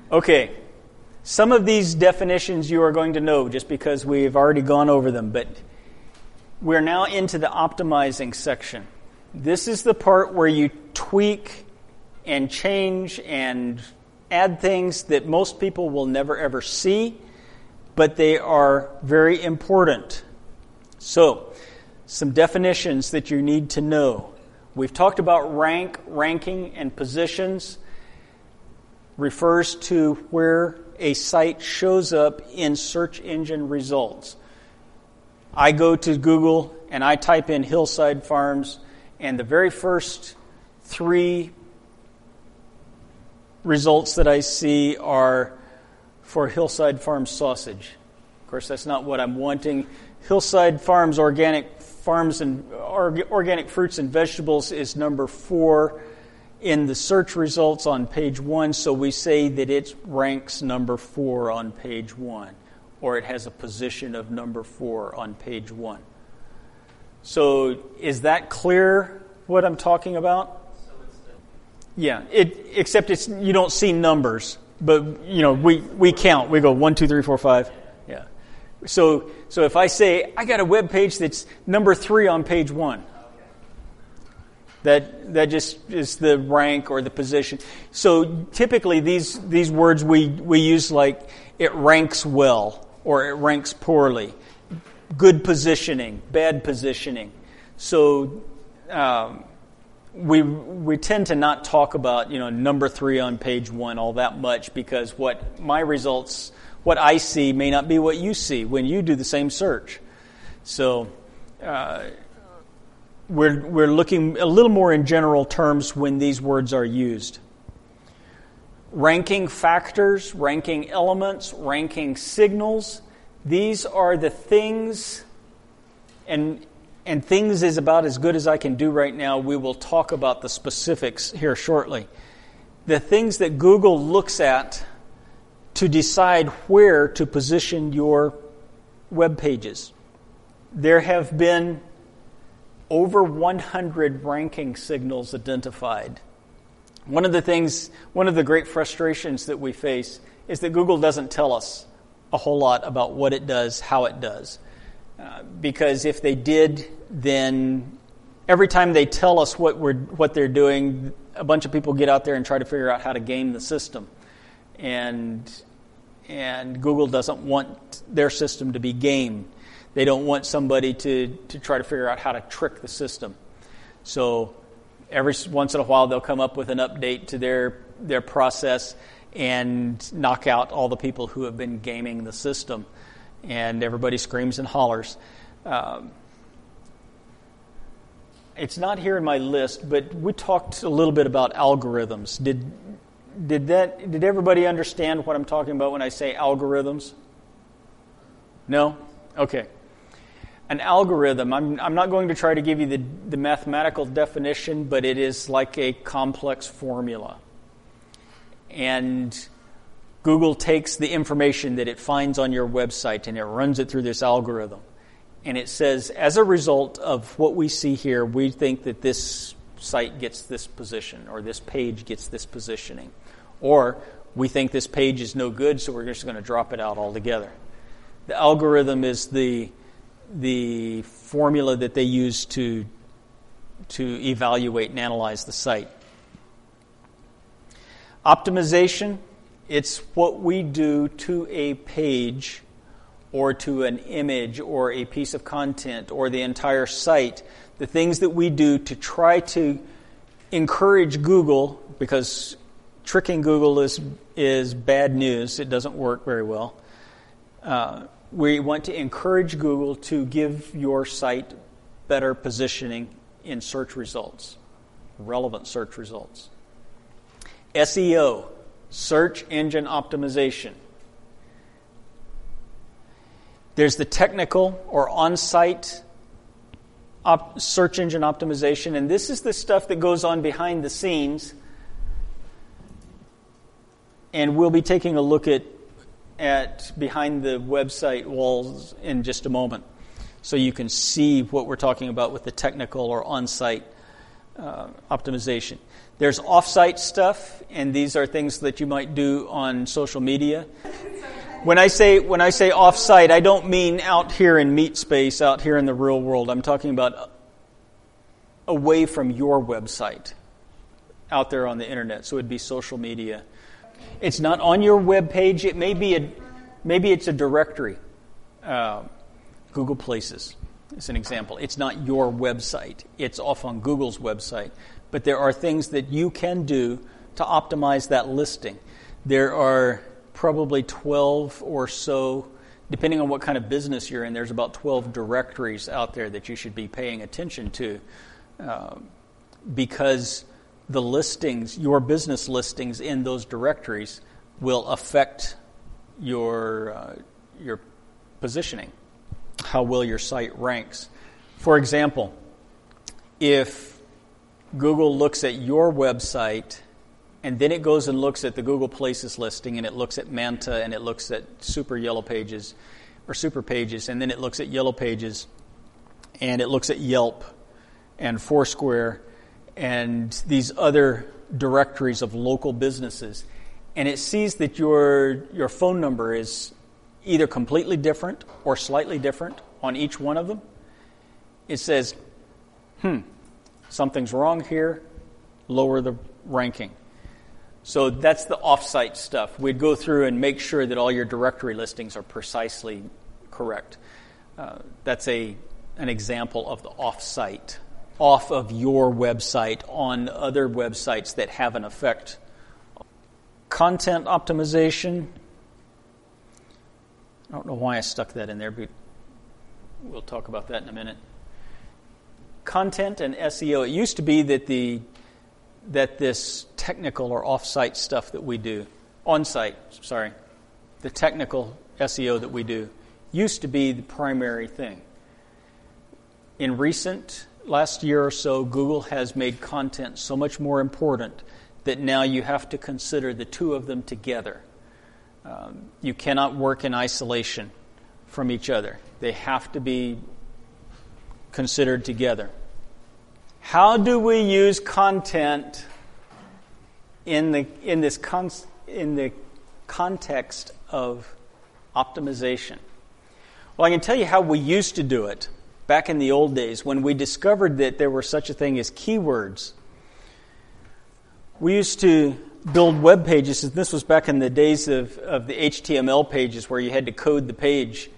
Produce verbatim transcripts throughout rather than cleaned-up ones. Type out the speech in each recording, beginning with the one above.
Okay, some of these definitions you are going to know just because we've already gone over them, but we're now into the optimizing section. This is the part where you tweak and change and add things that most people will never ever see, but they are very important. So, some definitions that you need to know. We've talked about rank, ranking, and positions. Refers to where a site shows up in search engine results. I go to Google and I type in Hillside Farms, and the very first three results that I see are for Hillside Farms sausage. Of course, that's not what I'm wanting. Hillside Farms organic farms and organic fruits and vegetables is number four in the search results on page one, so we say that it ranks number four on page one, or it has a position of number four on page one. So is that clear what I'm talking about? Yeah, it, except it's you don't see numbers, but you know we, we count. We go one, two, three, four, five. Yeah. So so if I say I got a web page that's number three on page one. That that just is the rank or the position. So typically these these words we, we use like it ranks well or it ranks poorly, good positioning, bad positioning. So um, we we tend to not talk about you know number three on page one all that much because what my results, what I see may not be what you see when you do the same search. So. Uh, We're we're looking a little more in general terms when these words are used. Ranking factors, ranking elements, ranking signals. These are the things, and and things is about as good as I can do right now. We will talk about the specifics here shortly. The things that Google looks at to decide where to position your web pages. There have been over one hundred ranking signals identified. One of the things, one of the great frustrations that we face is that Google doesn't tell us a whole lot about what it does, how it does. Uh, because if they did, then every time they tell us what we're what they're doing, a bunch of people get out there and try to figure out how to game the system. And and Google doesn't want their system to be gamed. They don't want somebody to, to try to figure out how to trick the system. So every once in a while they'll come up with an update to their their process and knock out all the people who have been gaming the system. And everybody screams and hollers. Um, it's not here in my list, but we talked a little bit about algorithms. Did did that did everybody understand what I'm talking about when I say algorithms? No? Okay. An algorithm, I'm, I'm not going to try to give you the, the mathematical definition, but it is like a complex formula. And Google takes the information that it finds on your website and it runs it through this algorithm. And it says, as a result of what we see here, we think that this site gets this position or this page gets this positioning. Or we think this page is no good, so we're just going to drop it out altogether. The algorithm is the the formula that they use to to evaluate and analyze the site. Optimization, it's what we do to a page or to an image or a piece of content or the entire site, the things that we do to try to encourage Google, because tricking Google is is bad news. It doesn't work very well. Uh, We want to encourage Google to give your site better positioning in search results, relevant search results. S E O, search engine optimization. There's the technical or on-site op- search engine optimization, and this is the stuff that goes on behind the scenes. And we'll be taking a look at at behind the website walls in just a moment, so you can see what we're talking about with the technical or on-site uh, optimization. There's off-site stuff, and these are things that you might do on social media. When I say when I say off-site, I don't mean out here in meat space, out here in the real world. I'm talking about away from your website, out there on the internet. So it'd be social media. It's not on your web page. It may be a maybe it's a directory. Uh, Google Places is an example. It's not your website. It's off on Google's website. But there are things that you can do to optimize that listing. There are probably twelve or so, depending on what kind of business you're in, there's about twelve directories out there that you should be paying attention to uh, because the listings, your business listings in those directories will affect your uh, your positioning, how well your site ranks. For example, if Google looks at your website and then it goes and looks at the Google Places listing and it looks at Manta and it looks at Super Yellow Pages or Super Pages and then it looks at Yellow Pages and it looks at Yelp and Foursquare and these other directories of local businesses, and it sees that your your phone number is either completely different or slightly different on each one of them, it says, hmm, something's wrong here, lower the ranking. So that's the off-site stuff. We'd go through and make sure that all your directory listings are precisely correct. Uh, that's a an example of the off-site, off of your website on other websites that have an effect. Content optimization. I don't know why I stuck that in there, but we'll talk about that in a minute. Content and S E O. It used to be that the that this technical or off-site stuff that we do, on-site, sorry, the technical S E O that we do, used to be the primary thing. In recent, last year or so, Google has made content so much more important that now you have to consider the two of them together. Um, you cannot work in isolation from each other. They have to be considered together. How do we use content in the in this con, in the context of optimization? Well, I can tell you how we used to do it back in the old days when we discovered that there were such a thing as keywords. We used to build web pages, and this was back in the days of, of the H T M L pages where you had to code the page.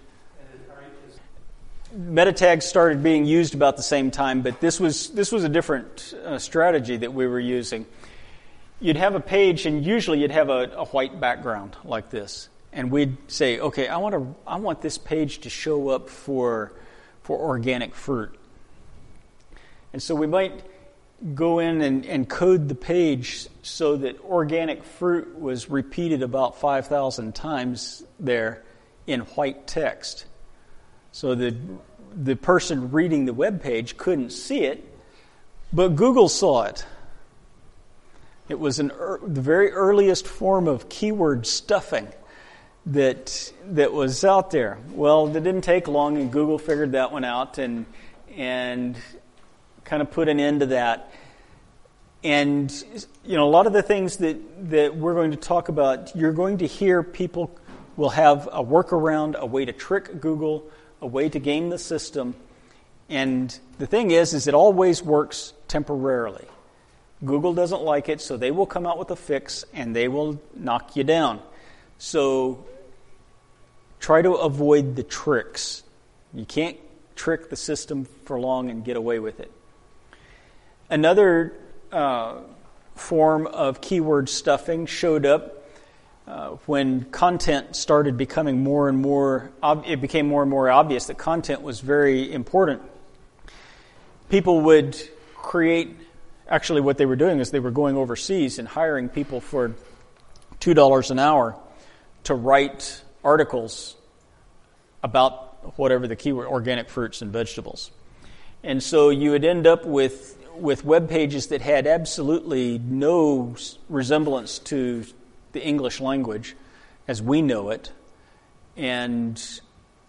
Meta tags started being used about the same time, but this was this was a different uh, strategy that we were using. You'd have a page, and usually you'd have a, a white background like this, and we'd say, "Okay, I want to I want this page to show up for for organic fruit," and so we might go in and, and code the page so that organic fruit was repeated about five thousand times there in white text. So the the person reading the web page couldn't see it, but Google saw it. It was an er, the very earliest form of keyword stuffing that that was out there. Well, it didn't take long, and Google figured that one out and and kind of put an end to that. And you know, a lot of the things that that we're going to talk about, you're going to hear people will have a workaround, a way to trick Google, a way to game the system. And the thing is, is it always works temporarily. Google doesn't like it, so they will come out with a fix and they will knock you down. So try to avoid the tricks. You can't trick the system for long and get away with it. Another uh, form of keyword stuffing showed up Uh, when content started becoming more and more, ob- it became more and more obvious that content was very important. People would create, actually what they were doing is they were going overseas and hiring people for two dollars an hour to write articles about whatever the keyword, organic fruits and vegetables. And so you would end up with, with web pages that had absolutely no resemblance to the English language as we know it, and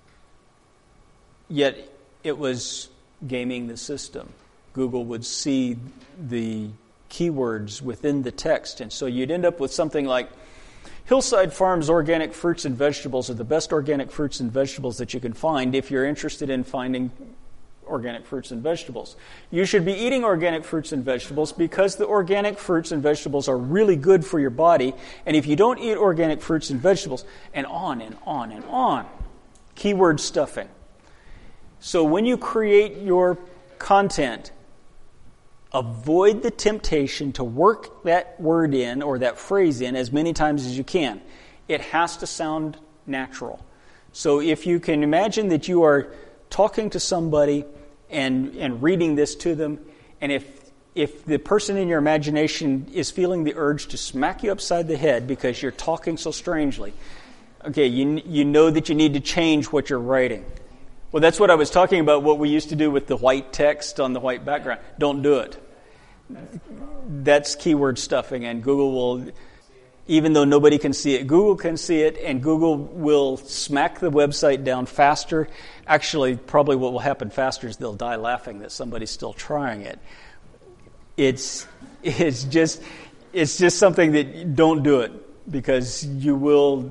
yet it was gaming the system. Google would see the keywords within the text. And so you'd end up with something like, Hillside Farms organic fruits and vegetables are the best organic fruits and vegetables that you can find if you're interested in finding organic fruits and vegetables. You should be eating organic fruits and vegetables because the organic fruits and vegetables are really good for your body. And if you don't eat organic fruits and vegetables, and on and on and on. Keyword stuffing. So when you create your content, avoid the temptation to work that word in or that phrase in as many times as you can. It has to sound natural. So if you can imagine that you are talking to somebody and and reading this to them, and if if the person in your imagination is feeling the urge to smack you upside the head because you're talking so strangely, okay, you you know that you need to change what you're writing. Well, that's what I was talking about, what we used to do with the white text on the white background. Don't do it. That's keyword stuffing, and Google will, even though nobody can see it, Google can see it, and Google will smack the website down faster. Actually, probably what will happen faster is they'll die laughing that somebody's still trying it. It's it's just it's just something that don't do it, because you will,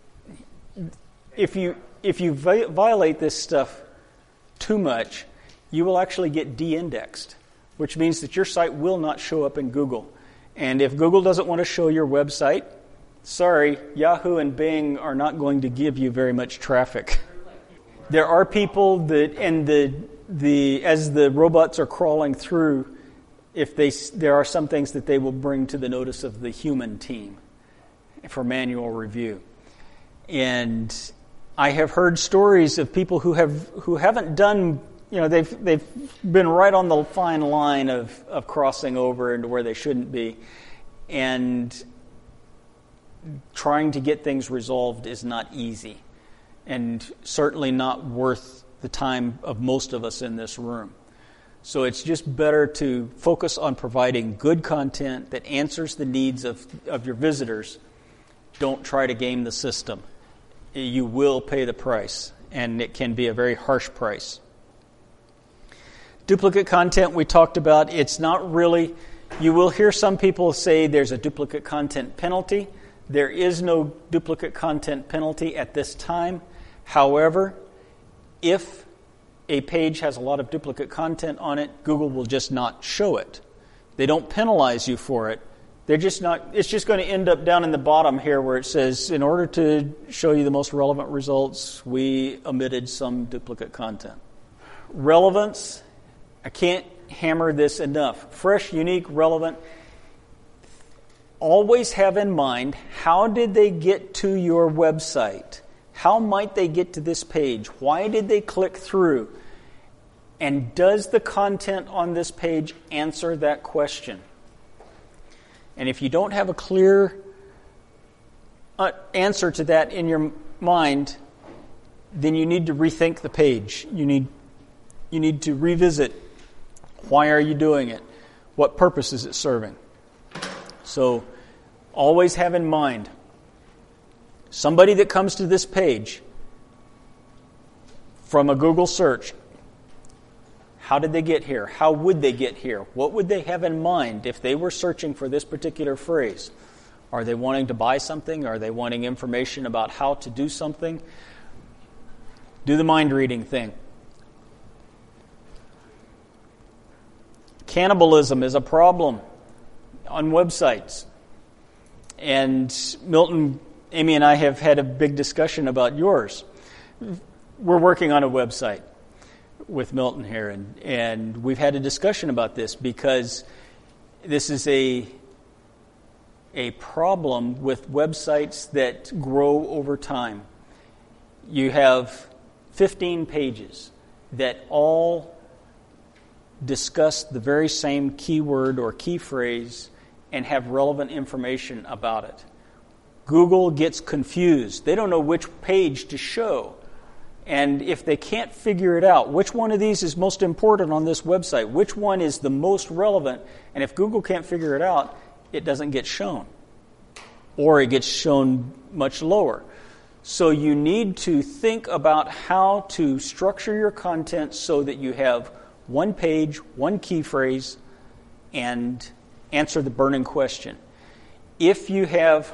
if you if you vi- violate this stuff too much, you will actually get de-indexed, which means that your site will not show up in Google. And if Google doesn't want to show your website, sorry, Yahoo and Bing are not going to give you very much traffic. There are people that, and the the as the robots are crawling through, if they there are some things that they will bring to the notice of the human team for manual review. And I have heard stories of people who have who haven't done, you know, they've they've been right on the fine line of, of crossing over into where they shouldn't be, and trying to get things resolved is not easy, and certainly not worth the time of most of us in this room. So it's just better to focus on providing good content that answers the needs of, of your visitors. Don't try to game the system. You will pay the price, and it can be a very harsh price. Duplicate content we talked about, it's not really, you will hear some people say there's a duplicate content penalty. There is no duplicate content penalty at this time. However, if a page has a lot of duplicate content on it, Google will just not show it. They don't penalize you for it. They're just not, it's just going to end up down in the bottom here where it says, in order to show you the most relevant results, we omitted some duplicate content. Relevance, I can't hammer this enough. Fresh, unique, relevant. Always have in mind, how did they get to your website? How might they get to this page? Why did they click through? And does the content on this page answer that question? And if you don't have a clear uh, answer to that in your mind, then you need to rethink the page. You need you need to revisit, why are you doing it? What purpose is it serving? So always have in mind, somebody that comes to this page from a Google search, how did they get here? How would they get here? What would they have in mind if they were searching for this particular phrase? Are they wanting to buy something? Are they wanting information about how to do something? Do the mind reading thing. Cannibalism is a problem on websites. And Milton, Amy and I have had a big discussion about yours. We're working on a website with Milton here, and, and we've had a discussion about this because this is a a problem with websites that grow over time. You have fifteen pages that all discuss the very same keyword or key phrase and have relevant information about it. Google gets confused. They don't know which page to show. And if they can't figure it out, which one of these is most important on this website, which one is the most relevant, and if Google can't figure it out, it doesn't get shown. Or it gets shown much lower. So you need to think about how to structure your content so that you have one page, one key phrase, and answer the burning question. If you have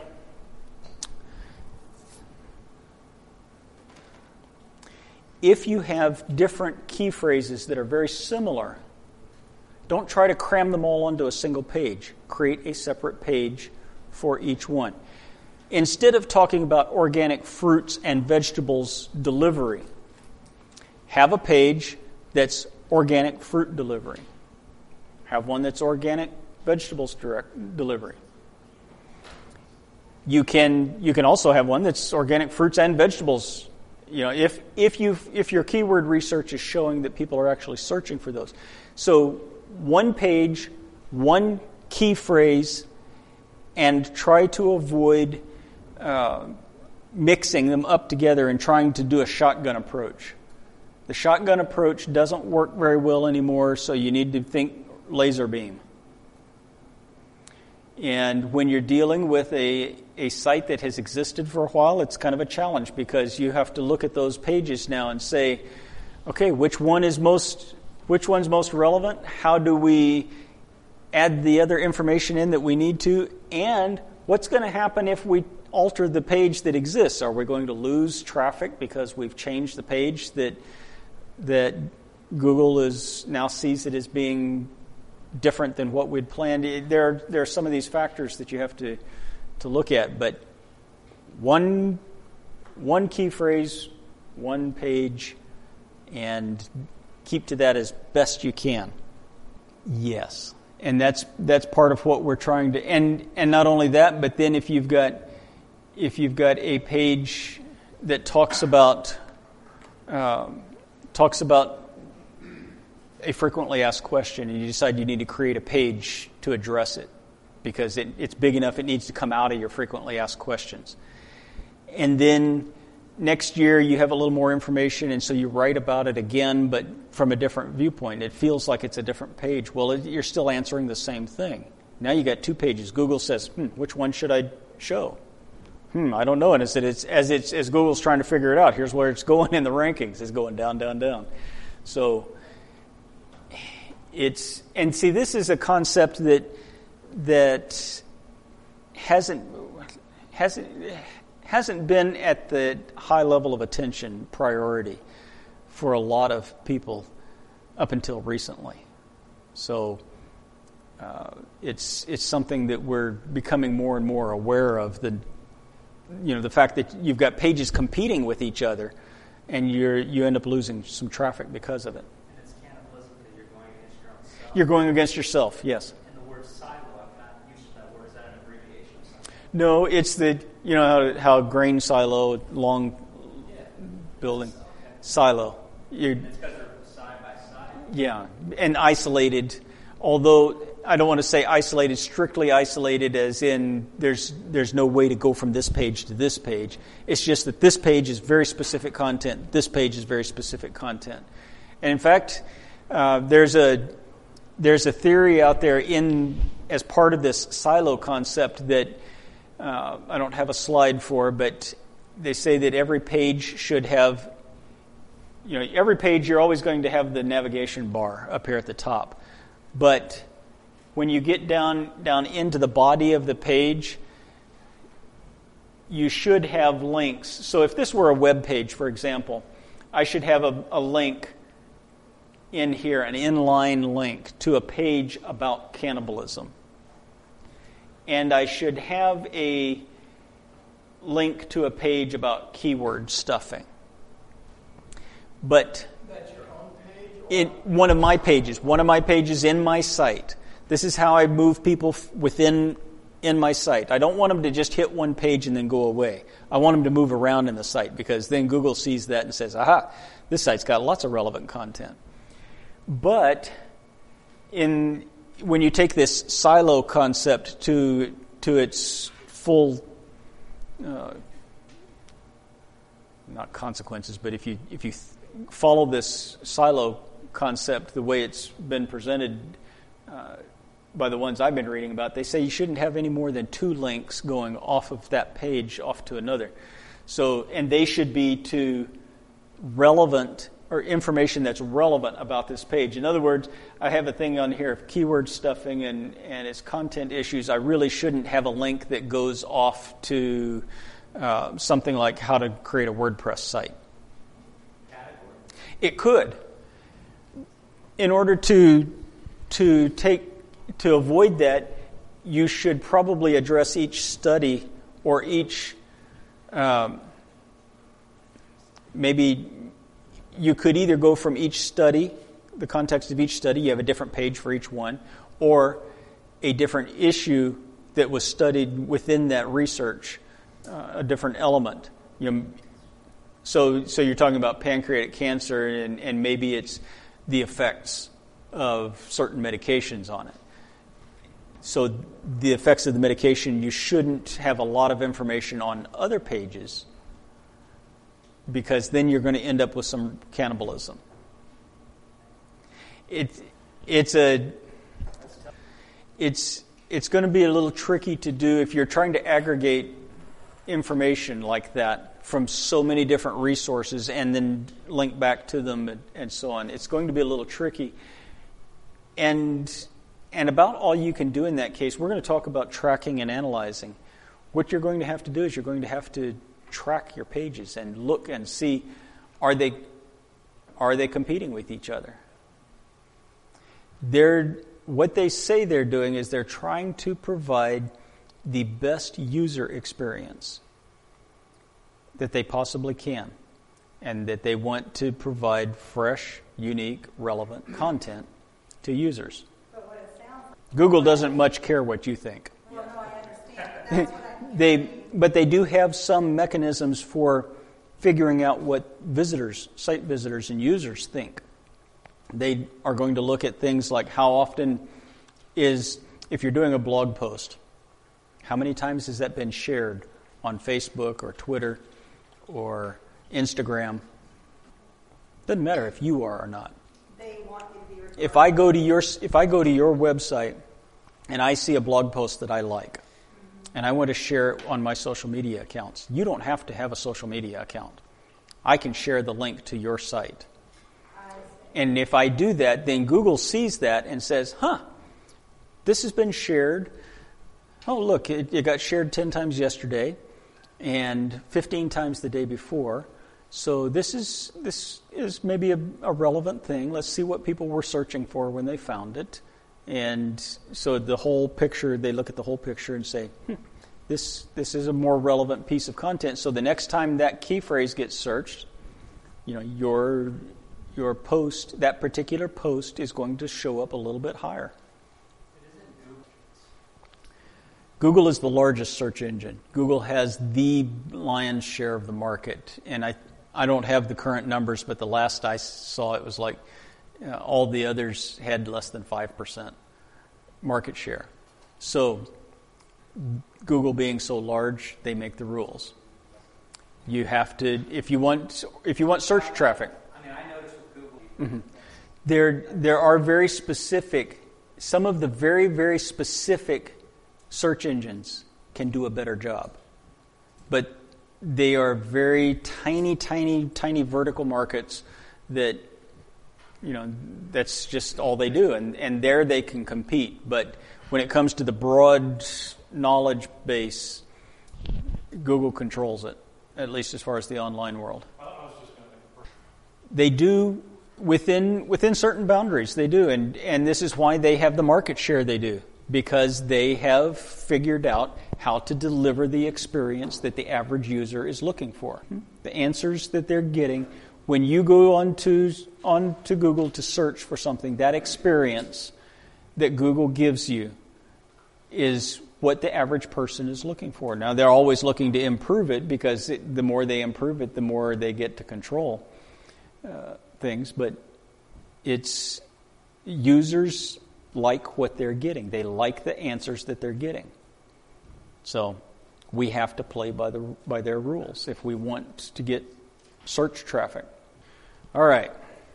if you have different key phrases that are very similar, don't try to cram them all onto a single page. Create a separate page for each one. Instead of talking about organic fruits and vegetables delivery, have a page that's organic fruit delivery. Have one that's organic vegetables direct delivery. You can you can also have one that's organic fruits and vegetables. You know, if if you if your keyword research is showing that people are actually searching for those. So one page, one key phrase, and try to avoid uh, mixing them up together and trying to do a shotgun approach. The shotgun approach doesn't work very well anymore, so you need to think laser beam. And when you're dealing with a, a site that has existed for a while, it's kind of a challenge because you have to look at those pages now and say, okay, which one is most, which one's most relevant? How do we add the other information in that we need to? And what's going to happen if we alter the page that exists? Are we going to lose traffic because we've changed the page that that Google is now sees it as being different than what we'd planned? There are, there are some of these factors that you have to, to look at, but one one key phrase, one page, and keep to that as best you can. Yes. And that's that's part of what we're trying to and and not only that, but then if you've got if you've got a page that talks about um, talks about a frequently asked question, and you decide you need to create a page to address it because it, it's big enough, it needs to come out of your frequently asked questions. And then next year you have a little more information, and so you write about it again, but from a different viewpoint. It feels like it's a different page. Well, it, you're still answering the same thing. Now you got two pages. Google says, hmm, which one should I show? Hmm, I don't know. And it's, it's, as, it's, as Google's trying to figure it out, here's where it's going in the rankings. It's going down, down, down. So it's, and see, this is a concept that that hasn't hasn't hasn't been at the high level of attention priority for a lot of people up until recently. So uh, it's it's something that we're becoming more and more aware of. The you know the fact that you've got pages competing with each other, and you're you end up losing some traffic because of it. And it's cannibalism because you're going against your own self. You're going against yourself, yes. And the word silo, I'm not used to that word. Is that an abbreviation of something? No, it's the you know how, how grain silo, long Yeah. building Okay. silo. You're, And it's because they're side by side. yeah, and isolated. Although I don't want to say isolated, strictly isolated, as in there's there's no way to go from this page to this page. It's just that this page is very specific content. This page is very specific content. And in fact, uh, there's a there's a theory out there in as part of this silo concept that uh, I don't have a slide for, but they say that every page should have, you know, every page you're always going to have the navigation bar up here at the top. But when you get down down into the body of the page, you should have links. So if this were a web page, for example, I should have a, a link in here, an inline link to a page about cannibalism. And I should have a link to a page about keyword stuffing. But That's your own page? Or in one of my pages, one of my pages in my site. This is how I move people f- within in my site. I don't want them to just hit one page and then go away. I want them to move around in the site because then Google sees that and says, aha, this site's got lots of relevant content. But in when you take this silo concept to to its full uh, not consequences, but if you if you th- follow this silo concept the way it's been presented uh, by the ones I've been reading about, they say you shouldn't have any more than two links going off of that page off to another. So, and they should be to relevant or information that's relevant about this page. In other words, I have a thing on here of keyword stuffing and, and its content issues. I really shouldn't have a link that goes off to uh, something like how to create a WordPress site. It could. In order to to take to avoid that, you should probably address each study or each um, maybe you could either go from each study, the context of each study, you have a different page for each one, or a different issue that was studied within that research, uh, a different element. You know, so, so you're talking about pancreatic cancer, and, and maybe it's the effects of certain medications on it. So the effects of the medication, you shouldn't have a lot of information on other pages, because then you're going to end up with some cannibalism. It, it's a, it's it's going to be a little tricky to do if you're trying to aggregate information like that from so many different resources and then link back to them and, and so on. It's going to be a little tricky. And and about all you can do in that case, we're going to talk about tracking and analyzing. What you're going to have to do is you're going to have to track your pages and look and see, are they are they competing with each other? They're what they say they're doing is they're trying to provide the best user experience that they possibly can, and that they want to provide fresh, unique, relevant content to users. But what it sounds like, Google doesn't much care what you think. well, no, I understand, but that's what I'm They, but they do have some mechanisms for figuring out what visitors, site visitors and users think. They are going to look at things like how often is, if you're doing a blog post, how many times has that been shared on Facebook or Twitter or Instagram? Doesn't matter if you are or not. They want you to be recorded. If I go to your if I go to your website and I see a blog post that I like, and I want to share it on my social media accounts, you don't have to have a social media account. I can share the link to your site. And if I do that, then Google sees that and says, huh, this has been shared. Oh, look, it, it got shared ten times yesterday and fifteen times the day before. So this is this is maybe a, a relevant thing. Let's see what people were searching for when they found it. And so the whole picture, they look at the whole picture and say, hmm, this this is a more relevant piece of content. So the next time that key phrase gets searched, you know, your your post, that particular post is going to show up a little bit higher. Google is the largest search engine. Google has the lion's share of the market. And I I don't have the current numbers, but the last I saw it was like uh, all the others had less than five percent market share. So Google being so large, they make the rules. You have to, if you want, if you want search traffic. I mean, I noticed with Google. Mm-hmm. There, there are very specific, some of the very, very specific search engines can do a better job. But they are very tiny, tiny, tiny vertical markets that, you know, that's just all they do. And, and there they can compete. But when it comes to the broad knowledge base, Google controls it, at least as far as the online world. They do within within certain boundaries, they do. And, and this is why they have the market share they do. Because they have figured out how to deliver the experience that the average user is looking for. The answers that they're getting when you go onto onto Google to search for something, that experience that Google gives you is what the average person is looking for. Now, they're always looking to improve it, because it, the more they improve it, the more they get to control uh, things. But it's users like what they're getting. They like the answers that they're getting. So we have to play by the by their rules if we want to get search traffic. All right.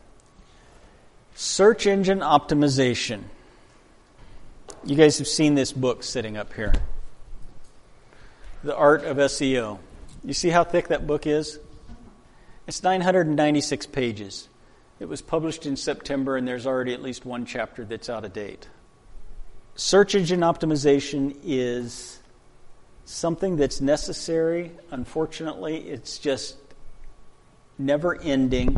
Search engine optimization. You guys have seen this book sitting up here. The Art of S E O. You see how thick that book is? It's nine hundred ninety-six pages. It was published in September, and there's already at least one chapter that's out of date. Search engine optimization is something that's necessary. Unfortunately, it's just never ending,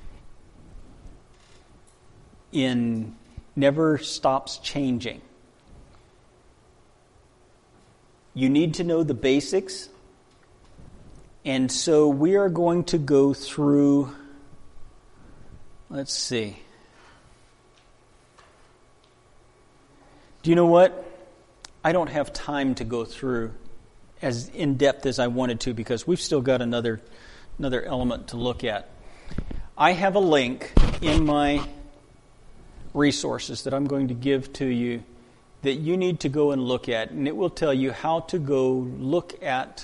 in never stops changing. You need to know the basics, and so we are going to go through, let's see. Do you know what? I don't have time to go through as in-depth as I wanted to because we've still got another another element to look at. I have a link in my resources that I'm going to give to you that you need to go and look at, and it will tell you how to go look at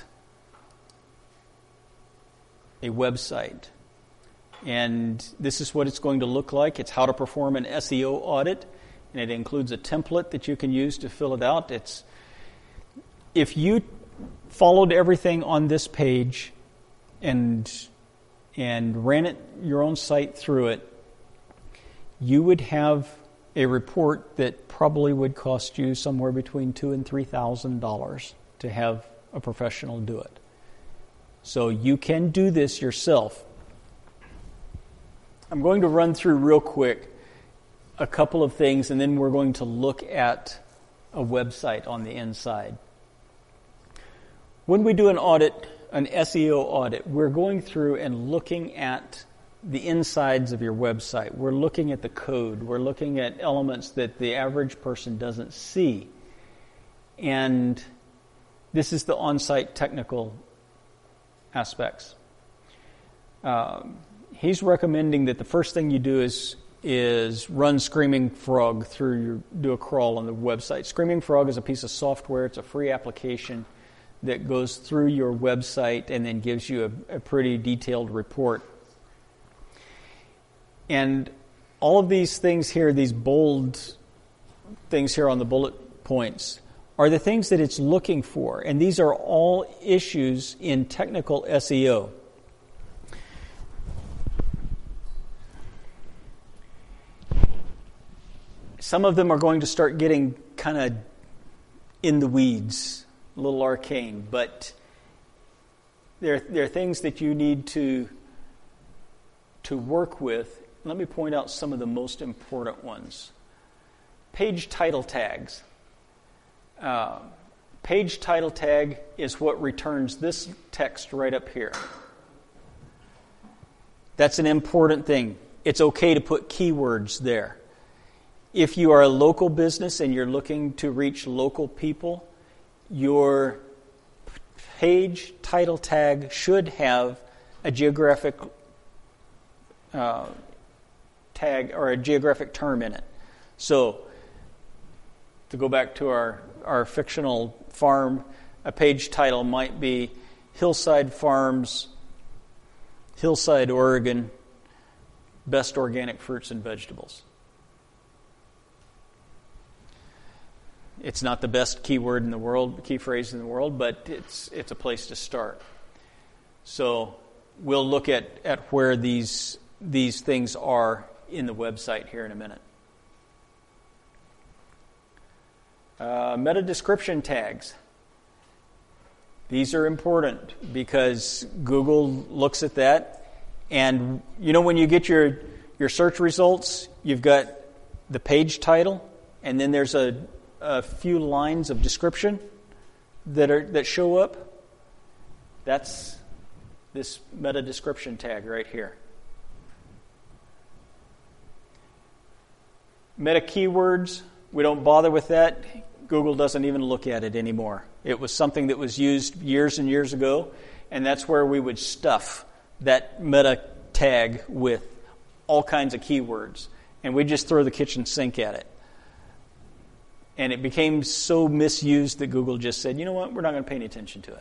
a website. And this is what it's going to look like. It's how to perform an S E O audit. And it includes a template that you can use to fill it out. It's if you followed everything on this page and and ran it your own site through it, you would have a report that probably would cost you somewhere between two and three thousand dollars to have a professional do it. So you can do this yourself. I'm going to run through real quick a couple of things, and then we're going to look at a website on the inside. When we do an audit, an S E O audit, we're going through and looking at the insides of your website. We're looking at the code. We're looking at elements that the average person doesn't see. And this is the on-site technical aspects. Um, he's recommending that the first thing you do is is run Screaming Frog through your, do a crawl on the website. Screaming Frog is a piece of software. It's a free application that goes through your website and then gives you a, a pretty detailed report. And all of these things here, these bold things here on the bullet points, are the things that it's looking for. And these are all issues in technical S E O. Some of them are going to start getting kind of in the weeds, a little arcane, but they're, they're things that you need to, to work with. Let me point out some of the most important ones. Page title tags. Uh, page title tag is what returns this text right up here. That's an important thing. It's okay to put keywords there. If you are a local business and you're looking to reach local people, your page title tag should have a geographic uh, tag or a geographic term in it. So, to go back to our, our fictional farm, a page title might be Hillside Farms, Hillside, Oregon, best organic fruits and vegetables. It's not the best keyword in the world, key phrase in the world, but it's it's a place to start. So we'll look at, at where these these things are in the website here in a minute. Uh, meta description tags. These are important because Google looks at that, and you know when you get your your search results, you've got the page title, and then there's a a few lines of description that are that show up. That's this meta description tag right here. Meta keywords, we don't bother with that. Google doesn't even look at it anymore. It was something that was used years and years ago, and that's where we would stuff that meta tag with all kinds of keywords, and we just throw the kitchen sink at it. And it became so misused that Google just said, you know what, we're not going to pay any attention to it.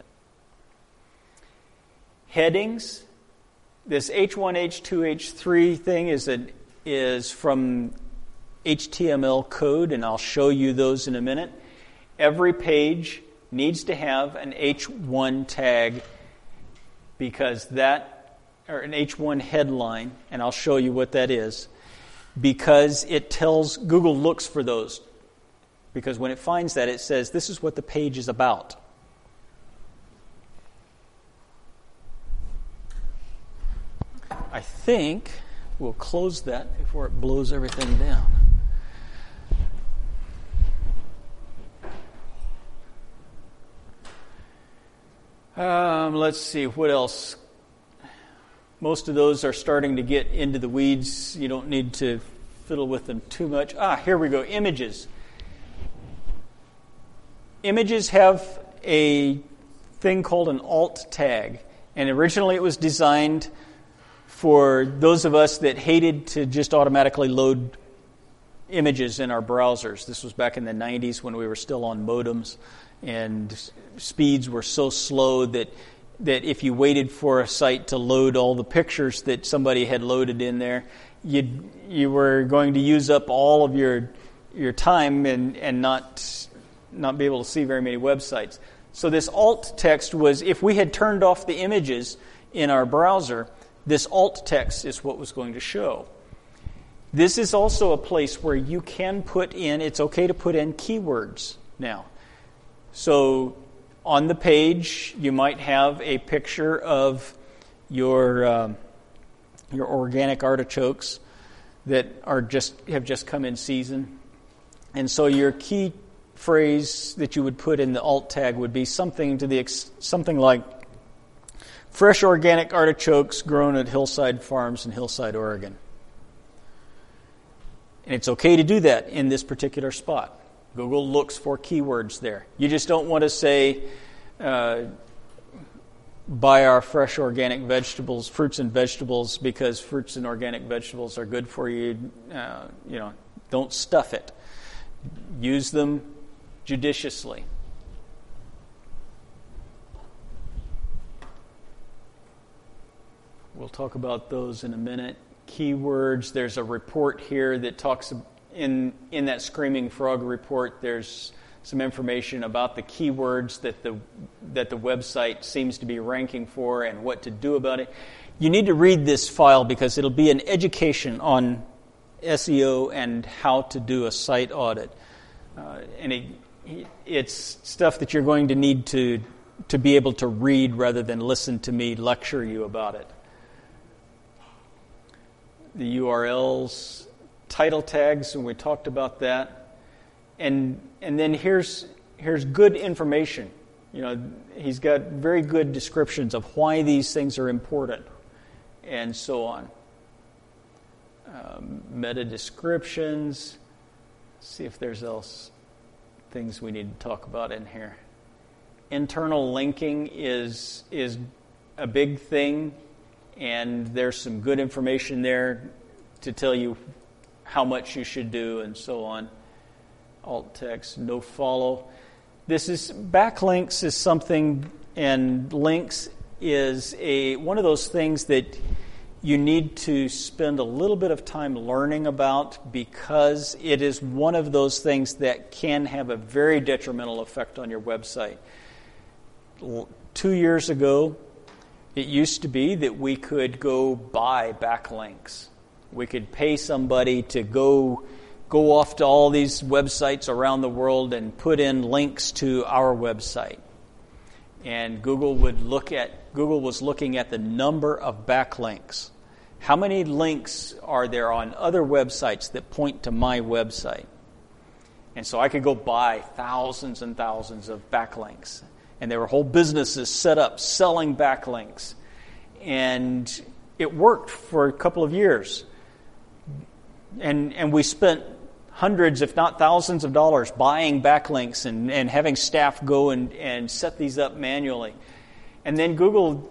Headings. This H one, H two, H three thing is a, is from H T M L code, and I'll show you those in a minute. Every page needs to have an H one tag because that or an H one headline, and I'll show you what that is, because it tells, Google looks for those. Because when it finds that, it says, this is what the page is about. I think we'll close that before it blows everything down. Um, let's see, what else? Most of those are starting to get into the weeds. You don't need to fiddle with them too much. Ah, here we go, images. Images have a thing called an alt tag. And originally it was designed for those of us that hated to just automatically load images in our browsers. This was back in the nineties when we were still on modems, and speeds were so slow that that if you waited for a site to load all the pictures that somebody had loaded in there, you you were going to use up all of your your time and, and not not be able to see very many websites. So this alt text was, if we had turned off the images in our browser, this alt text is what was going to show. This is also a place where you can put in, it's okay to put in keywords now. So on the page, you might have a picture of your um, your organic artichokes that are just have just come in season. And so your key phrase that you would put in the alt tag would be something to the ex- something like fresh organic artichokes grown at Hillside Farms in Hillside, Oregon. And it's okay to do that in this particular spot. Google looks for keywords there. You just don't want to say, uh, buy our fresh organic vegetables, fruits and vegetables, because fruits and organic vegetables are good for you. Uh, you know, don't stuff it. Use them judiciously. We'll talk about those in a minute. Keywords, there's a report here that talks, in in that Screaming Frog report, there's some information about the keywords that the that the website seems to be ranking for and what to do about it. You need to read this file because it'll be an education on S E O and how to do a site audit. Uh, and it, it's stuff that you're going to need to to be able to read rather than listen to me lecture you about it. The U R Ls, title tags, and we talked about that. And and then here's here's good information. You know, he's got very good descriptions of why these things are important, and so on. Um, meta descriptions. Let's see if there's else things we need to talk about in here. Internal linking is is a big thing. And there's some good information there to tell you how much you should do and so on. Alt text, no follow. This is, backlinks is something, and links is a one of those things that you need to spend a little bit of time learning about, because it is one of those things that can have a very detrimental effect on your website. Two years ago, it used to be that we could go buy backlinks. We could pay somebody to go go off to all these websites around the world and put in links to our website. And Google would look at Google was looking at the number of backlinks. How many links are there on other websites that point to my website? And so I could go buy thousands and thousands of backlinks. And there were whole businesses set up selling backlinks. And it worked for a couple of years. And and we spent hundreds, if not thousands of dollars buying backlinks and, and having staff go and, and set these up manually. And then Google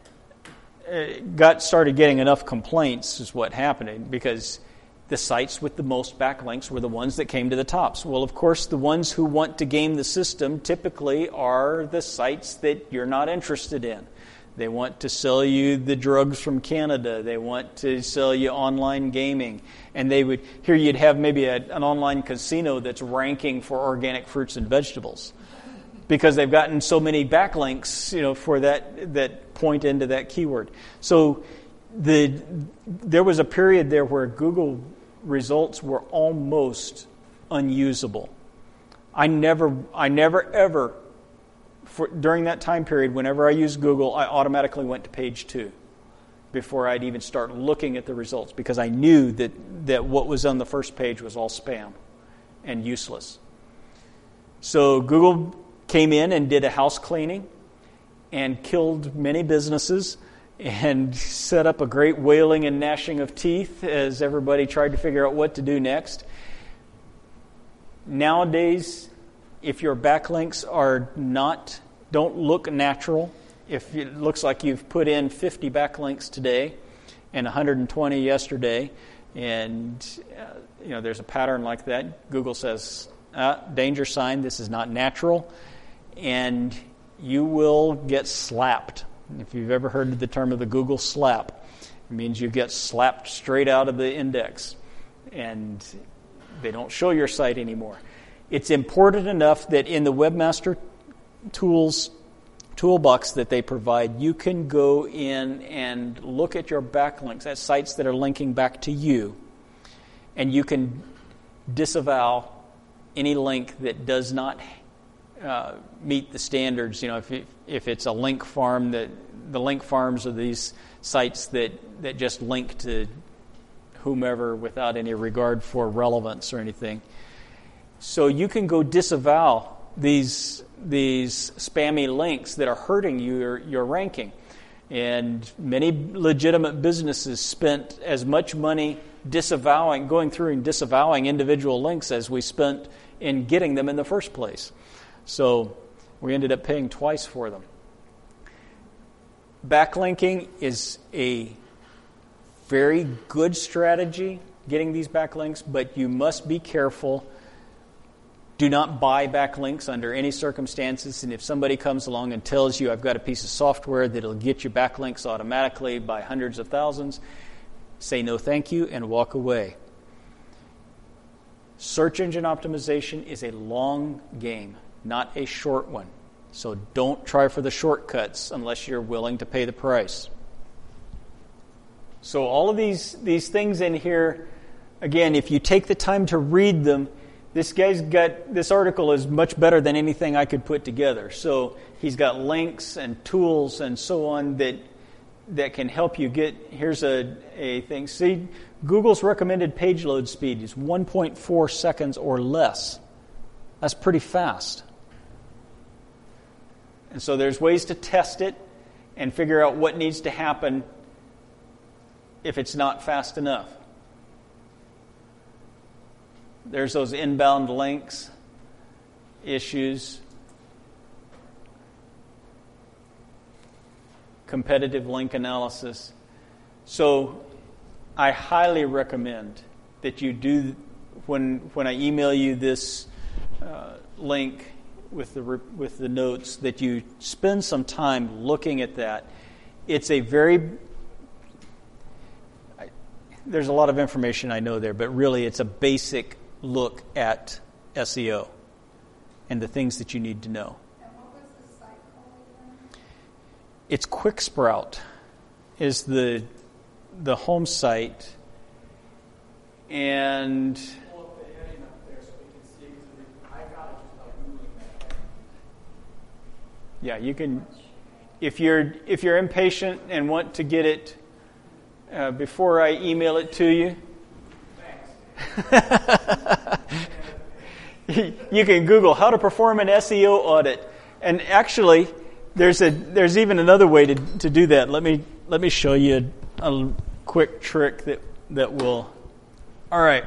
got started getting enough complaints is what happened, because the sites with the most backlinks were the ones that came to the tops. Well, of course, the ones who want to game the system typically are the sites that you're not interested in. They want to sell you the drugs from Canada. They want to sell you online gaming. And they would here you'd have maybe a, an online casino that's ranking for organic fruits and vegetables, because they've gotten so many backlinks, you know, for that that point into that keyword. So the there was a period there where Google results were almost unusable. I never, I never ever, for, during that time period, whenever I used Google, I automatically went to page two before I'd even start looking at the results, because I knew that, that what was on the first page was all spam and useless. So Google came in and did a house cleaning and killed many businesses and set up a great wailing and gnashing of teeth as everybody tried to figure out what to do next. Nowadays, if your backlinks are not, don't look natural, if it looks like you've put in fifty backlinks today and one hundred twenty yesterday, and uh, you know there's a pattern like that, Google says, ah, danger sign, this is not natural, and you will get slapped. If you've ever heard the term of the Google slap, it means you get slapped straight out of the index, and they don't show your site anymore. It's important enough that in the Webmaster Tools toolbox that they provide, you can go in and look at your backlinks at sites that are linking back to you, and you can disavow any link that does not uh, meet the standards. You know, if it, if it's a link farm, that the link farms are these sites that, that just link to whomever without any regard for relevance or anything. So you can go disavow these these spammy links that are hurting your your ranking. And many legitimate businesses spent as much money disavowing, going through and disavowing individual links as we spent in getting them in the first place. So we ended up paying twice for them. Backlinking is a very good strategy, getting these backlinks, but you must be careful. Do not buy backlinks under any circumstances. And if somebody comes along and tells you, I've got a piece of software that'll get you backlinks automatically by hundreds of thousands, say no thank you and walk away. Search engine optimization is a long game, not a short one. So don't try for the shortcuts unless you're willing to pay the price. So all of these, these things in here, again, if you take the time to read them, this guy's got, this article is much better than anything I could put together. So he's got links and tools and so on that that can help you get, here's a, a thing. See, Google's recommended page load speed is one point four seconds or less. That's pretty fast. And so there's ways to test it and figure out what needs to happen if it's not fast enough. There's those inbound links issues. Competitive link analysis. So I highly recommend that you do, when when I email you this uh, link with the with the notes, that you spend some time looking at that. It's a very I, there's a lot of information I know there, but really it's a basic look at S E O and the things that you need to know. And what was the site called again? It's QuickSprout is the the home site, and Pull up the heading up there so we can see, because I got it just by Googling that. yeah, you can. If you're if you're impatient and want to get it uh, before I email it to you. You can Google how to perform an S E O audit, and actually, there's a there's even another way to to do that. Let me let me show you a, a quick trick that that will. All right,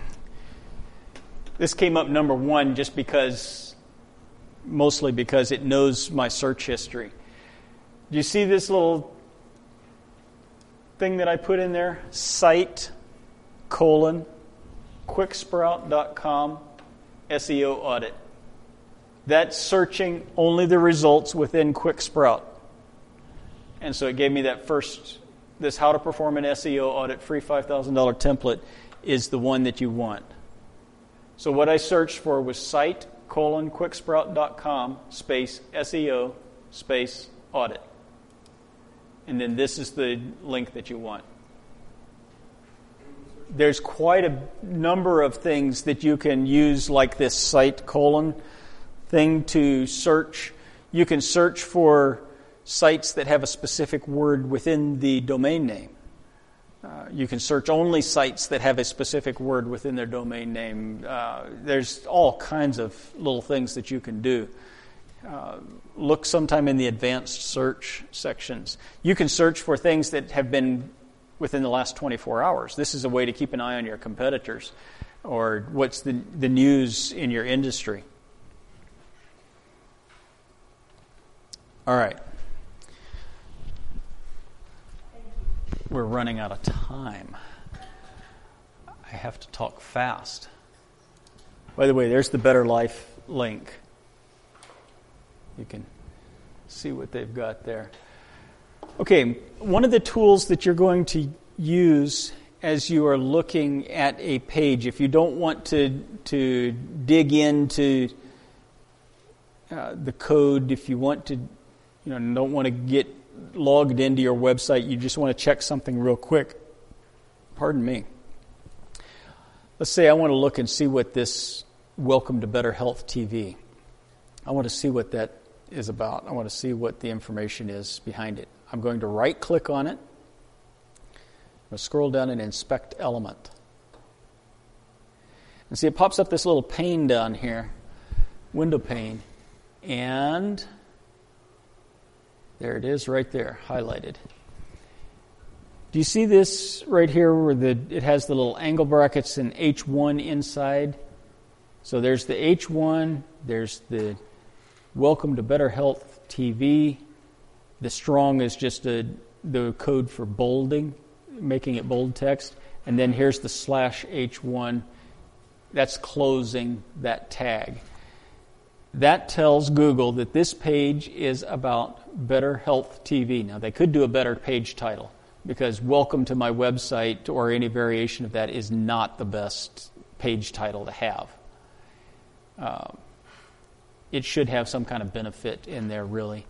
this came up number one just because, mostly because it knows my search history. Do you see this little thing that I put in there? Site colon quicksprout dot com S E O audit. That's searching only the results within QuickSprout. And so it gave me that first, this how to perform an S E O audit free five thousand dollars template is the one that you want. So what I searched for was site colon quicksprout dot com space S E O space audit. and then this is the link that you want. There's quite a number of things that you can use, like this site colon thing, to search. You can search for sites that have a specific word within the domain name. Uh, you can search only sites that have a specific word within their domain name. Uh, there's all kinds of little things that you can do. Uh, look sometime in the advanced search sections. You can search for things that have been within the last twenty-four hours. This is a way to keep an eye on your competitors or what's the, the news in your industry. All right. We're running out of time. I have to talk fast. By the way, there's the Better Life link. You can see what they've got there. Okay, one of the tools that you're going to use as you are looking at a page, if you don't want to to dig into uh, the code, if you want to, you know, don't want to get logged into your website, you just want to check something real quick. Pardon me. Let's say I want to look and see what this Welcome to Better Health T V. I want to see what that is about. I want to see what the information is behind it. I'm going to right-click on it. I'm going to scroll down and inspect element. And see, it pops up this little pane down here, window pane, and there it is right there, highlighted. Do you see this right here where the it has the little angle brackets and H one inside? So there's the H one, there's the Welcome to Better Health T V. The strong is just a, the code for bolding, making it bold text. And then here's the slash H one. That's closing that tag. That tells Google that this page is about Better Health T V. Now, they could do a better page title, because welcome to my website or any variation of that is not the best page title to have. Uh, it should have some kind of benefit in there, really.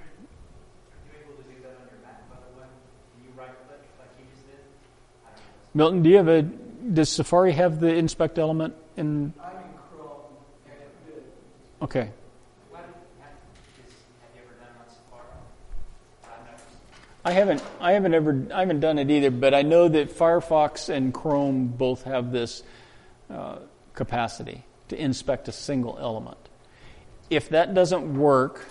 Milton, do you have a, does Safari have the inspect element in? I'm in Chrome, and it did. Okay. Have you ever done it on Safari? I haven't, I haven't ever, I haven't done it either, but I know that Firefox and Chrome both have this uh, capacity to inspect a single element. If that doesn't work,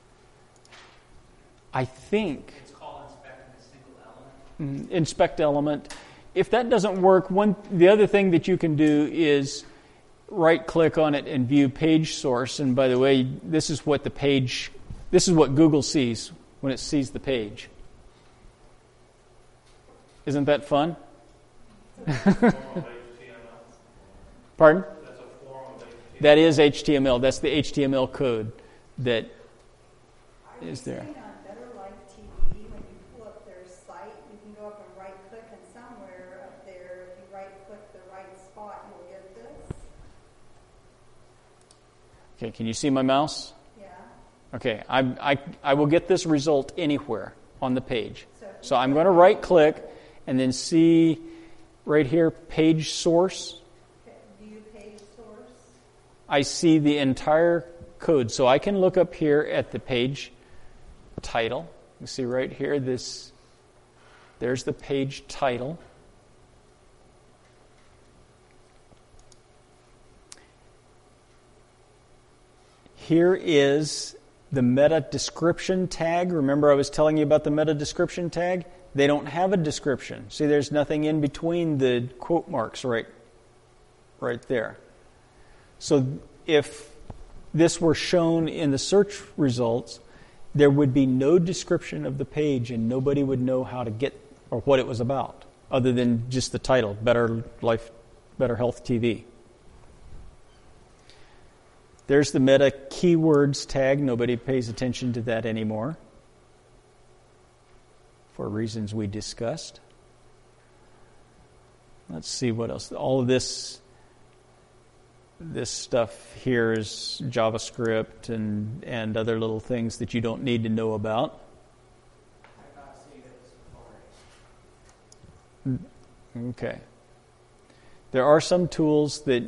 I think It's called inspecting a single element. mm, inspect element. If that doesn't work, one the other thing that you can do is right-click on it and view page source. And by the way, this is what the page, this is what Google sees when it sees the page. Isn't that fun? Pardon? That's a form of H T M L. That is H T M L. That's the H T M L code that is there. Are you saying on Better Life T V, when you pull up their site, you can go up and right-click, and somewhere up there, if you right-click the right spot, you'll get this? Okay, can you see my mouse? Yeah. Okay, I, I, I will get this result anywhere on the page. So, So I'm going to right-click and then see right here, page source. view page source. I see the entire code. So I can look up here at the page title. You see right here, this, there's the page title. Here is the meta description tag. Remember I was telling you about the meta description tag? They don't have a description. See, there's nothing in between the quote marks right, right there. So if this were shown in the search results, there would be no description of the page and nobody would know how to get or what it was about, other than just the title, Better Life, Better Health T V. There's the meta keywords tag. Nobody pays attention to that anymore, for reasons we discussed. Let's see what else. All of this, this stuff here is JavaScript and, and other little things that you don't need to know about. I'm not seeing Okay. There are some tools that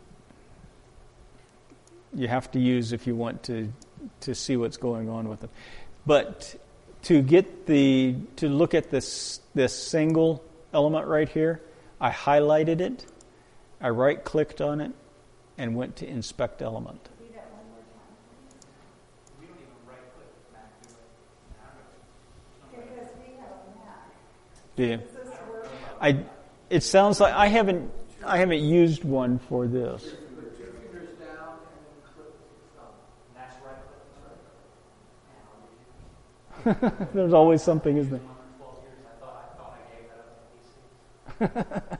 you have to use if you want to to see what's going on with them. But to get the to look at this this single element right here, I highlighted it, I right-clicked on it, and went to Inspect Element. Read that one more time. We don't even right click with Mac, do we? Because we have a Mac. Do you? Does this work? I. It sounds like I haven't. I haven't used one for this. Put two fingers down and then click the thumb. And that's right click, that's right. Yeah, I'll do There's always something, isn't there? one for twelve years. I thought I thought I gave that up to P C.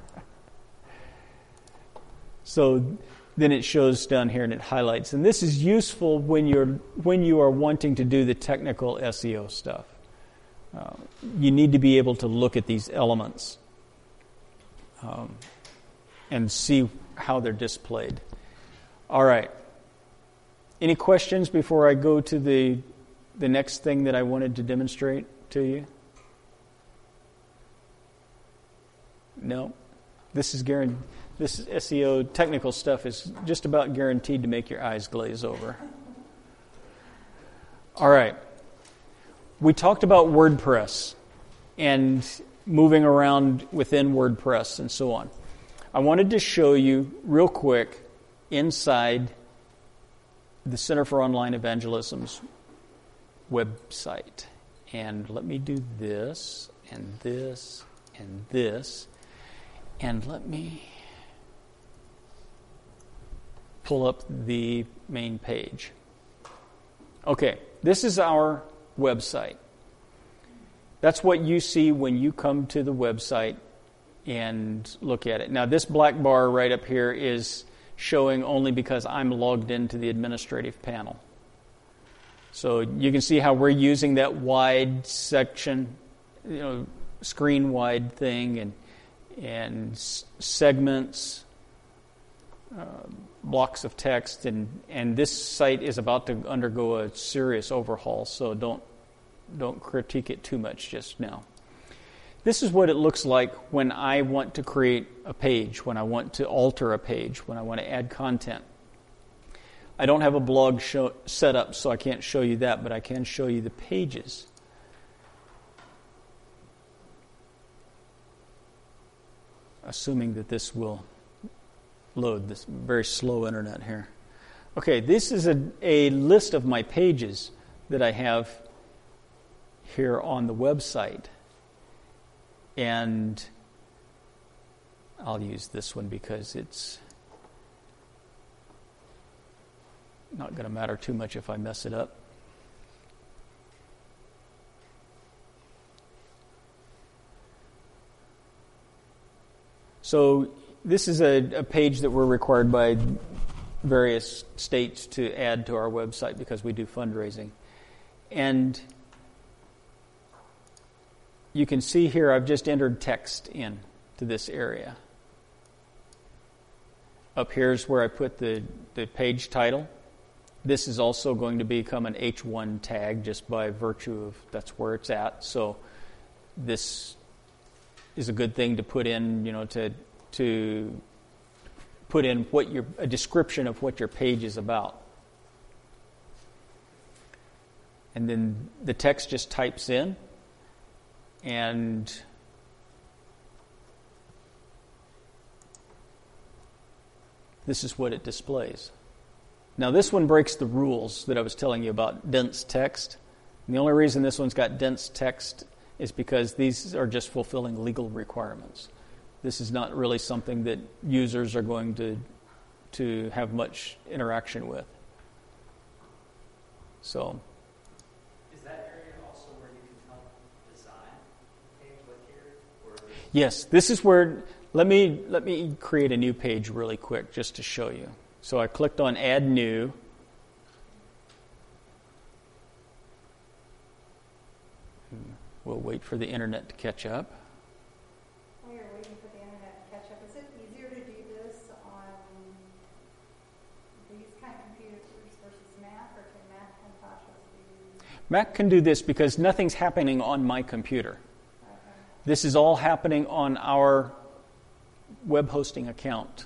So then it shows down here and it highlights. And this is useful when you're when you are wanting to do the technical S E O stuff. Uh, you need to be able to look at these elements um, and see how they're displayed. All right. Any questions before I go to the the next thing that I wanted to demonstrate to you? No? This is guaranteed. This S E O technical stuff is just about guaranteed to make your eyes glaze over. All right. We talked about WordPress and moving around within WordPress and so on. I wanted to show you real quick inside the Center for Online Evangelism's website. And let me do this and this and this. And let me pull up the main page. Okay, this is our website. That's what you see when you come to the website and look at it. Now, this black bar right up here is showing only because I'm logged into the administrative panel. So you can see how we're using that wide section, you know, screen-wide thing and and segments, uh, blocks of text, and, and this site is about to undergo a serious overhaul, so don't don't critique it too much just now. This is what it looks like when I want to create a page, when I want to alter a page, when I want to add content. I don't have a blog show, set up, so I can't show you that, but I can show you the pages. Assuming that this will load, this very slow internet here. Okay, this is a, a list of my pages that I have here on the website. And I'll use this one because it's not going to matter too much if I mess it up. So this is a, a page that we're required by various states to add to our website because we do fundraising. And you can see here I've just entered text in to this area. Up here is where I put the, the page title. This is also going to become an H one tag just by virtue of that's where it's at. So this is a good thing to put in, you know, to to put in what your a description of what your page is about. And then the text just types in, and this is what it displays. Now this one breaks the rules that I was telling you about dense text. And the only reason this one's got dense text is because these are just fulfilling legal requirements. This is not really something that users are going to to have much interaction with. So, Is that area also where you can help design a page like here? Or yes, this is where let me let me create a new page really quick just to show you. So I clicked on Add New. We'll wait for the internet to catch up. While you're waiting for the internet to catch up, is it easier to do this on these kind of computers versus Mac, or can Mac and Tasha's do? Mac can do this because nothing's happening on my computer. Okay. This is all happening on our web hosting account.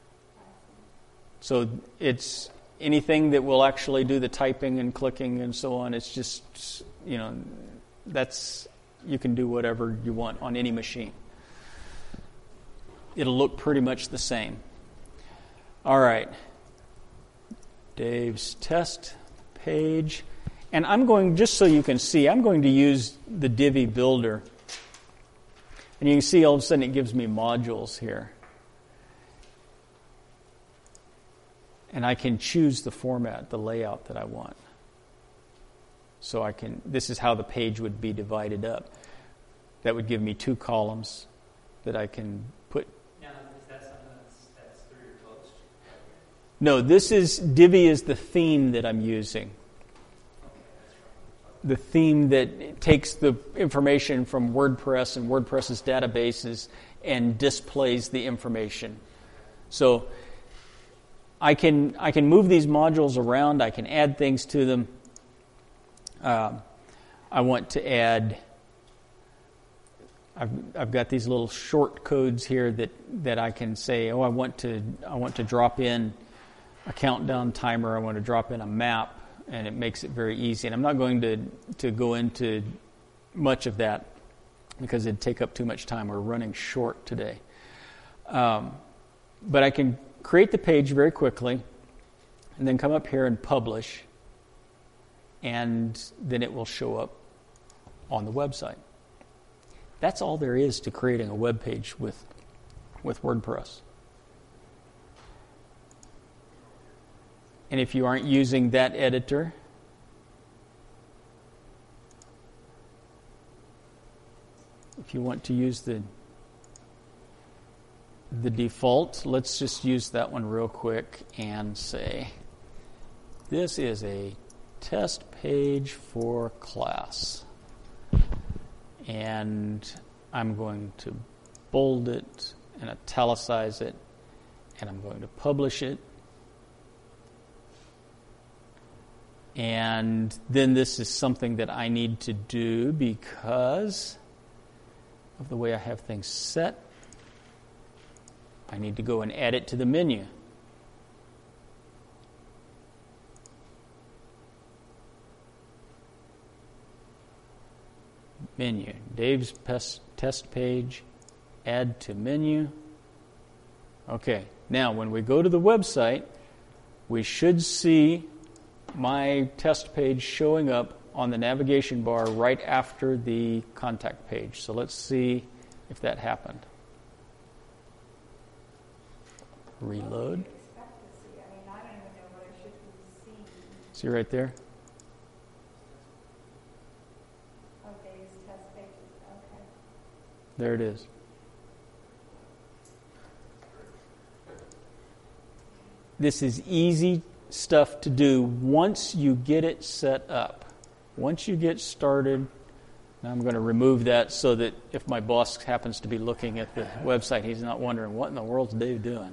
So it's anything that will actually do the typing and clicking and so on. It's just, you know, that's, you can do whatever you want on any machine. It'll look pretty much the same. All right. Dave's test page. And I'm going, just so you can see, I'm going to use the Divi Builder. And you can see all of a sudden it gives me modules here. And I can choose the format, the layout that I want. So I can, this is how the page would be divided up. That would give me two columns that I can put. Now, is that something that's, that's through your post? No, this is, Divi is the theme that I'm using. The theme that takes the information from WordPress and WordPress's databases and displays the information. So I can I can move these modules around. I can add things to them. Um, I want to add. I've I've got these little short codes here that, that I can say, oh, I want to I want to drop in a countdown timer. I want to drop in a map. And it makes it very easy. And I'm not going to, to go into much of that because it'd take up too much time. We're running short today. Um, but I can create the page very quickly and then come up here and publish. And then it will show up on the website. That's all there is to creating a web page with, with WordPress. And if you aren't using that editor, if you want to use the the default, let's just use that one real quick and say, this is a test page for class. And I'm going to bold it and italicize it, and I'm going to publish it. And then this is something that I need to do because of the way I have things set. I need to go and add it to the menu. Menu. Dave's test page. Add to menu. Okay. Now, when we go to the website, we should see my test page showing up on the navigation bar right after the contact page. So let's see if that happened. Reload. See right there? There it is. This is easy stuff to do once you get it set up. Once you get started, now I'm going to remove that so that if my boss happens to be looking at the website, he's not wondering, what in the world's Dave doing?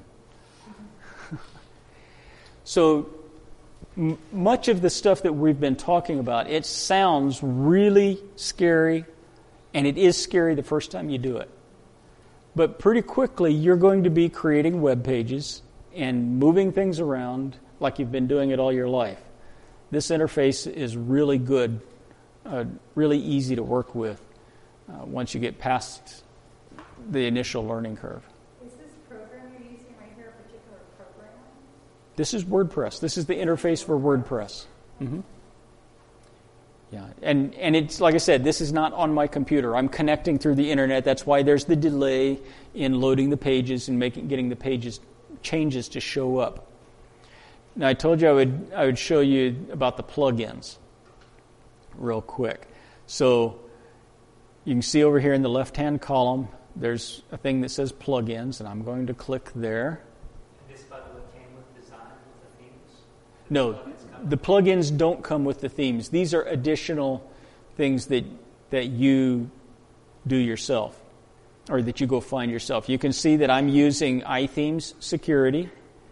So m- much of the stuff that we've been talking about, it sounds really scary, and it is scary the first time you do it. But pretty quickly, you're going to be creating web pages and moving things around like you've been doing it all your life. This interface is really good, uh, really easy to work with uh, once you get past the initial learning curve. Is this program you're using right here a particular program? This is WordPress. This is the interface for WordPress. Mm-hmm. Yeah, and, and it's like I said, this is not on my computer. I'm connecting through the internet. That's why there's the delay in loading the pages and making getting the pages changes to show up. Now, I told you I would I would show you about the plugins real quick. So you can see over here in the left-hand column, there's a thing that says plugins, and I'm going to click there. And this, by the way, came with design with the themes? No, the plugins don't come with the themes. These are additional things that that you do yourself, or that you go find yourself. You can see that I'm using iThemes Security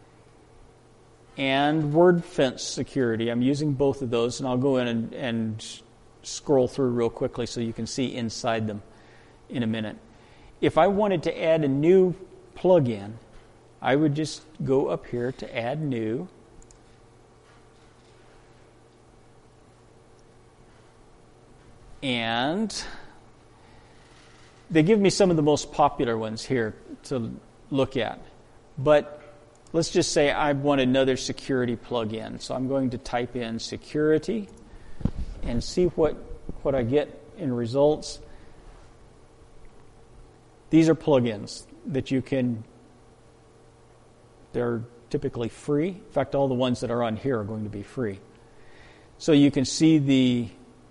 and WordFence Security. I'm using both of those, and I'll go in and, and scroll through real quickly so you can see inside them. in a minute. If I wanted to add a new plugin, I would just go up here to add new. And they give me some of the most popular ones here to look at. But let's just say I want another security plugin. So I'm going to type in security and see what, what I get in results. These are plugins that you can, they're typically free. In fact, all the ones that are on here are going to be free. So you can see the,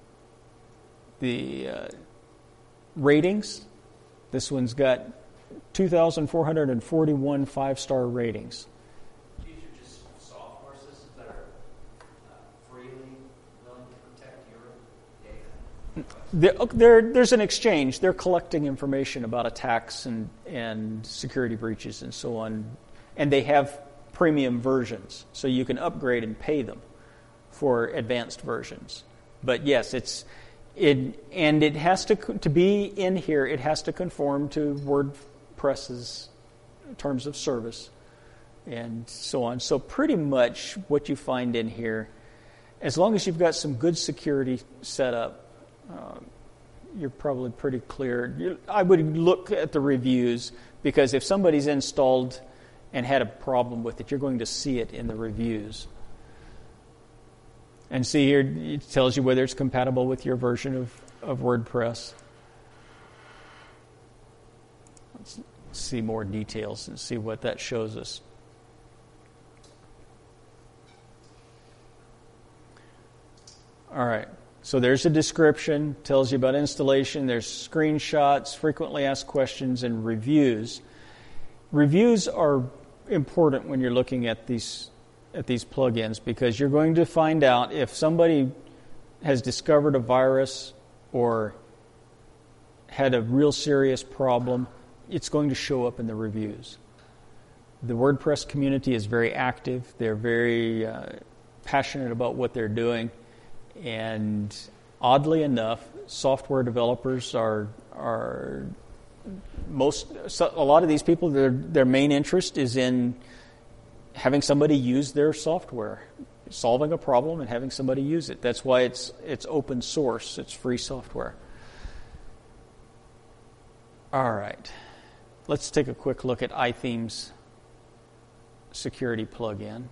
the uh, ratings. This one's got two thousand four hundred forty-one five-star ratings. These are just software systems that are uh, freely willing to protect your data. There, there, there's an exchange. They're collecting information about attacks and, and security breaches and so on. And they have premium versions, so you can upgrade and pay them for advanced versions. But yes, it's it, and it has to to be in here. It has to conform to WordPress's terms of service and so on. So pretty much what you find in here, as long as you've got some good security set up, uh, you're probably pretty clear. You, I would look at the reviews, because if somebody's installed and had a problem with it, you're going to see it in the reviews. And see here, it tells you whether it's compatible with your version of, of WordPress. Let's see more details and see what that shows us. All right, so there's a description, tells you about installation, there's screenshots, frequently asked questions, and reviews. Reviews are important when you're looking at these at these plugins, because you're going to find out if somebody has discovered a virus or had a real serious problem. It's going to show up in the reviews. The WordPress community is very active. They're very uh, passionate about what they're doing, and oddly enough, software developers are are most so a lot of these people, their their main interest is in having somebody use their software, solving a problem and having somebody use it. That's why it's it's open source. It's free software. All right. Let's take a quick look at iThemes security plugin.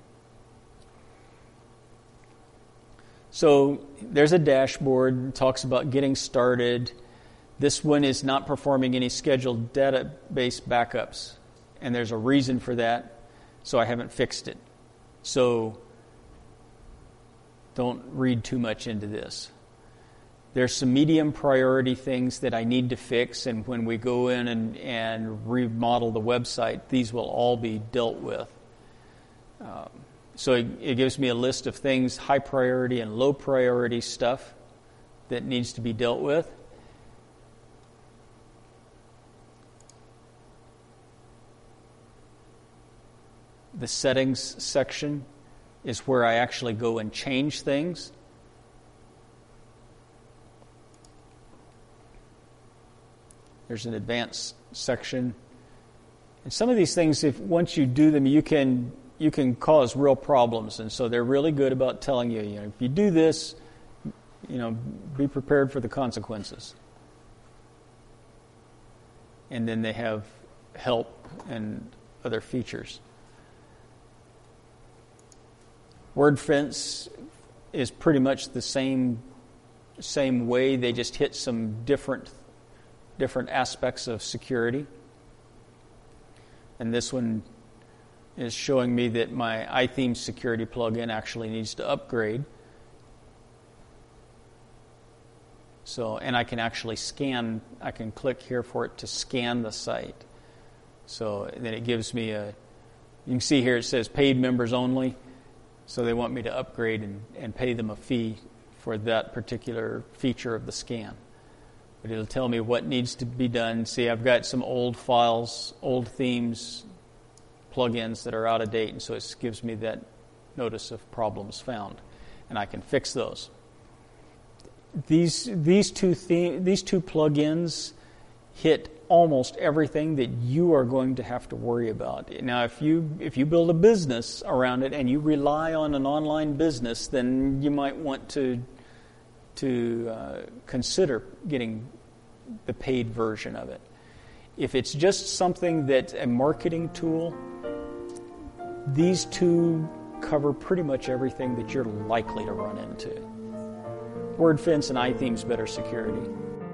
So there's a dashboard. It talks about getting started. This one is not performing any scheduled database backups, and there's a reason for that. So I haven't fixed it. So don't read too much into this. There's some medium priority things that I need to fix, and when we go in and, and remodel the website, these will all be dealt with. Um, so it, it gives me a list of things, high priority and low priority stuff that needs to be dealt with. The settings section is where I actually go and change things. There's an advanced section. And some of these things, if once you do them, you can you can cause real problems. And so they're really good about telling you, you know, if you do this, you know, be prepared for the consequences. And then they have help and other features. WordFence is pretty much the same same way. They just hit some different different aspects of security. And this one is showing me that my iThemes security plugin actually needs to upgrade. So, and I can actually scan, I can click here for it to scan the site. So then it gives me a, you can see here it says paid members only. So they want me to upgrade and, and pay them a fee for that particular feature of the scan. But it'll tell me what needs to be done. See, I've got some old files, old themes, plugins that are out of date, and so it gives me that notice of problems found, and I can fix those. These these two the, these two plugins hit almost everything that you are going to have to worry about. Now, if you if you build a business around it and you rely on an online business, then you might want to to uh, consider getting the paid version of it. If it's just something that's a marketing tool, these two cover pretty much everything that you're likely to run into. WordFence and iThemes Better Security.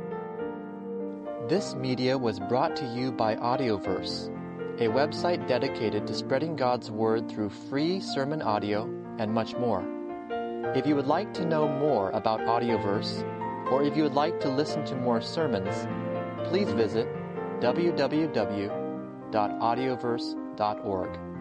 This media was brought to you by Audioverse, a website dedicated to spreading God's Word through free sermon audio and much more. If you would like to know more about Audioverse, or if you would like to listen to more sermons, please visit w w w dot audioverse dot org.